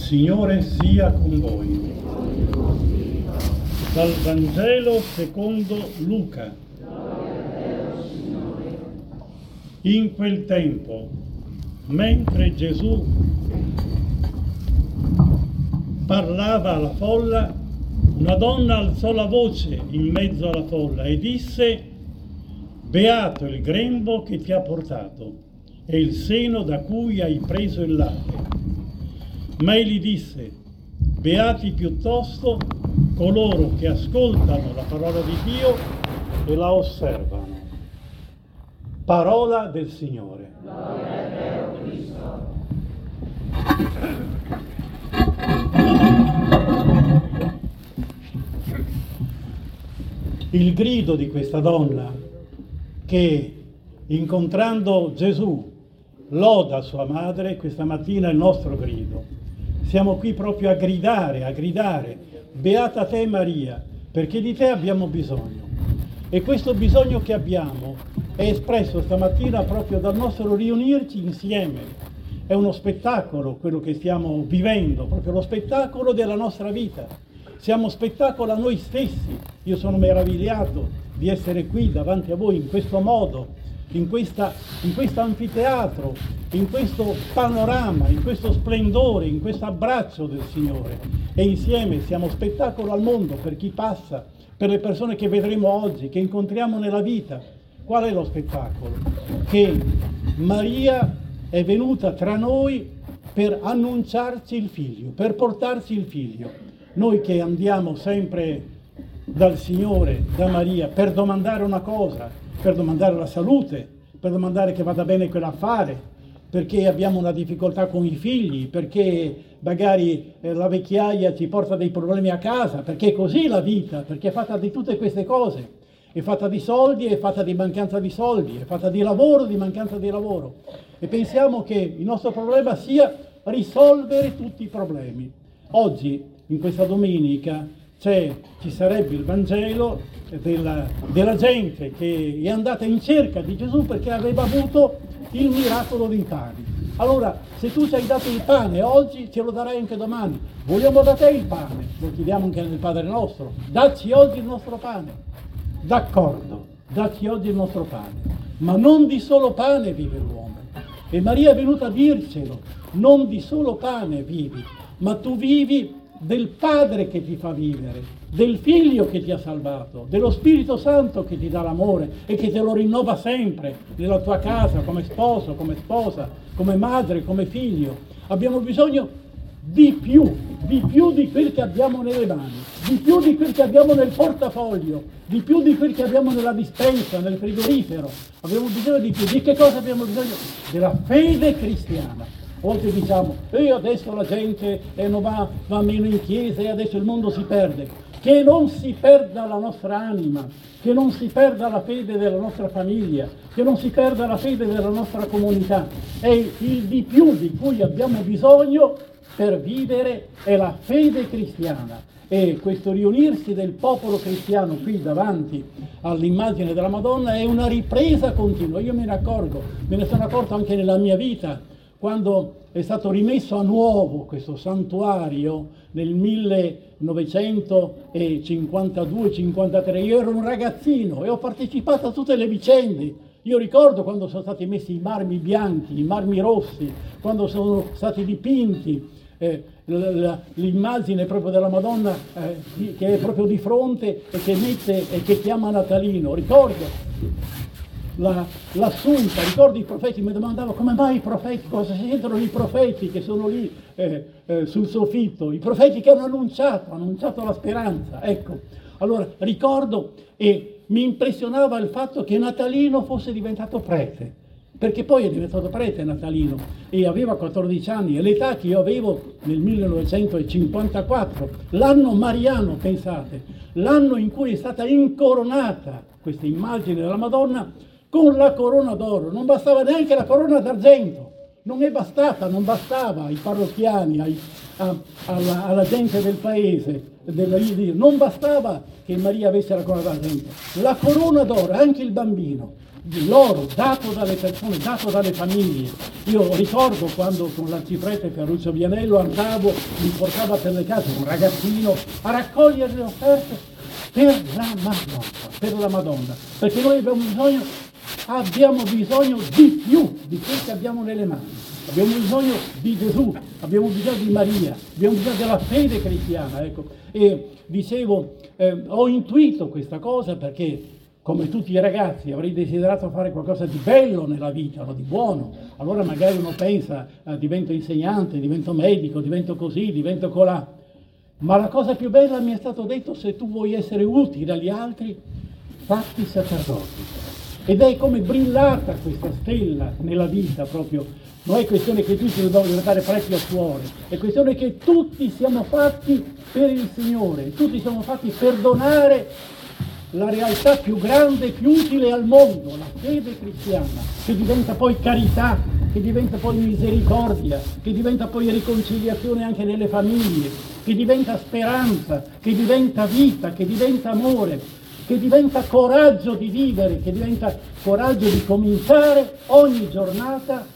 Signore sia con voi. Dal Vangelo secondo Luca. In quel tempo, mentre Gesù parlava alla folla, una donna alzò la voce in mezzo alla folla e disse: «Beato il grembo che ti ha portato e il seno da cui hai preso il latte». Ma egli disse: «Beati piuttosto coloro che ascoltano la parola di Dio e la osservano». Parola del Signore. Gloria a te, Cristo. Il grido di questa donna che, incontrando Gesù, loda sua madre, questa mattina è il nostro grido. Siamo qui proprio a gridare, beata te Maria, perché di te abbiamo bisogno. E questo bisogno che abbiamo è espresso stamattina proprio dal nostro riunirci insieme. È uno spettacolo quello che stiamo vivendo, proprio lo spettacolo della nostra vita. Siamo spettacolo a noi stessi. Io sono meravigliato di essere qui davanti a voi in questo modo, in questo anfiteatro, in questo panorama, in questo splendore, in questo abbraccio del Signore. E insieme siamo spettacolo al mondo per chi passa, per le persone che vedremo oggi, che incontriamo nella vita. Qual è lo spettacolo? Che Maria è venuta tra noi per annunciarci il Figlio, per portarci il Figlio. Noi che andiamo sempre dal Signore, da Maria, per domandare una cosa, per domandare la salute, per domandare che vada bene quell'affare, perché abbiamo una difficoltà con i figli, perché magari la vecchiaia ci porta dei problemi a casa, perché è così la vita, perché è fatta di tutte queste cose. È fatta di soldi, è fatta di mancanza di soldi, è fatta di lavoro, di mancanza di lavoro. E pensiamo che il nostro problema sia risolvere tutti i problemi. Oggi, in questa domenica, ci sarebbe il Vangelo della gente che è andata in cerca di Gesù perché aveva avuto il miracolo dei pani. Allora, se tu ci hai dato il pane oggi, ce lo darai anche domani. Vogliamo da te il pane, lo chiediamo anche nel Padre nostro. Dacci oggi il nostro pane. D'accordo, dacci oggi il nostro pane. Ma non di solo pane vive l'uomo. E Maria è venuta a dircelo, non di solo pane vivi, ma tu vivi del Padre che ti fa vivere, del Figlio che ti ha salvato, dello Spirito Santo che ti dà l'amore e che te lo rinnova sempre nella tua casa, come sposo, come sposa, come madre, come figlio. Abbiamo bisogno di più di quel che abbiamo nelle mani, di più di quel che abbiamo nel portafoglio, di più di quel che abbiamo nella dispensa, nel frigorifero. Abbiamo bisogno di più. Di che cosa abbiamo bisogno? Della fede cristiana. A volte diciamo, adesso la gente non va meno in chiesa e adesso il mondo si perde. Che non si perda la nostra anima, che non si perda la fede della nostra famiglia, che non si perda la fede della nostra comunità. È il di più di cui abbiamo bisogno per vivere è la fede cristiana. E questo riunirsi del popolo cristiano qui davanti all'immagine della Madonna è una ripresa continua. Io me ne sono accorto anche nella mia vita, quando è stato rimesso a nuovo questo santuario nel 1952-53. Io ero un ragazzino e ho partecipato a tutte le vicende. Io ricordo quando sono stati messi i marmi bianchi, i marmi rossi, quando sono stati dipinti l'immagine proprio della Madonna che è proprio di fronte e che chiama Natalino. Ricordo l'assunta, ricordo i profeti, mi domandavo come mai i profeti, cosa sentono i profeti che sono lì sul soffitto, i profeti che hanno annunciato la speranza. Ecco, allora ricordo e mi impressionava il fatto che Natalino fosse diventato prete, perché poi è diventato prete Natalino e aveva 14 anni, e l'età che io avevo nel 1954, l'anno mariano, pensate, l'anno in cui è stata incoronata questa immagine della Madonna con la corona d'oro. Non bastava neanche la corona d'argento, non bastava ai parrocchiani, alla gente del paese, non bastava che Maria avesse la corona d'argento, la corona d'oro, anche il bambino di loro, dato dalle persone, dato dalle famiglie. Io ricordo quando con l'arciprete Ferruccio Vianello andavo, mi portava per le case un ragazzino a raccogliere le offerte per la Madonna, perché noi abbiamo bisogno di più di quel che abbiamo nelle mani. Abbiamo bisogno di Gesù, abbiamo bisogno di Maria, abbiamo bisogno della fede cristiana, ecco. E dicevo, ho intuito questa cosa perché, come tutti i ragazzi, avrei desiderato fare qualcosa di bello nella vita, no? Di buono. Allora magari uno pensa, divento insegnante, divento medico, divento così, divento colà. Ma la cosa più bella mi è stato detto: se tu vuoi essere utile agli altri, fatti sacerdoti. Ed è come brillata questa stella nella vita proprio. Non è questione che tutti dobbiamo diventare preti al cuore, è questione che tutti siamo fatti per il Signore, tutti siamo fatti per donare la realtà più grande e più utile al mondo, la fede cristiana, che diventa poi carità, che diventa poi misericordia, che diventa poi riconciliazione anche nelle famiglie, che diventa speranza, che diventa vita, che diventa amore, che diventa coraggio di vivere, che diventa coraggio di cominciare ogni giornata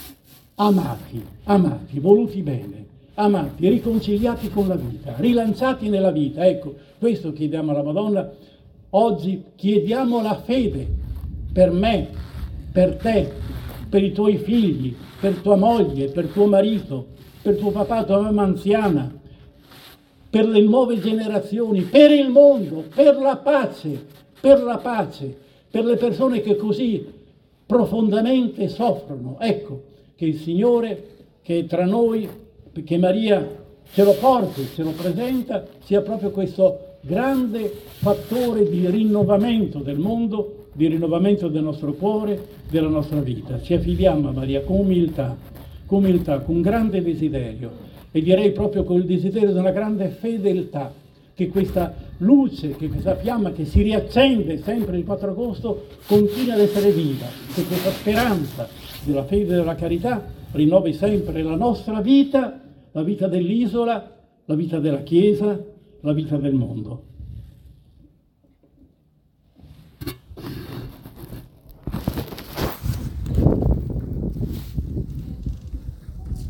amati, voluti bene, amati, riconciliati con la vita, rilanciati nella vita. Ecco, questo chiediamo alla Madonna. Oggi chiediamo la fede per me, per te, per i tuoi figli, per tua moglie, per tuo marito, per tuo papà, tua mamma anziana, per le nuove generazioni, per il mondo, per la pace, per le persone che così profondamente soffrono. Ecco, che il Signore, che è tra noi, che Maria ce lo porti, ce lo presenta, sia proprio questo grande fattore di rinnovamento del mondo, di rinnovamento del nostro cuore, della nostra vita. Ci affidiamo a Maria con umiltà, con grande desiderio, e direi proprio con il desiderio di una grande fedeltà, che questa luce, che questa fiamma che si riaccende sempre il 4 agosto continui ad essere viva, che questa speranza della fede e della carità rinnovi sempre la nostra vita, la vita dell'isola, la vita della Chiesa, la vita del mondo.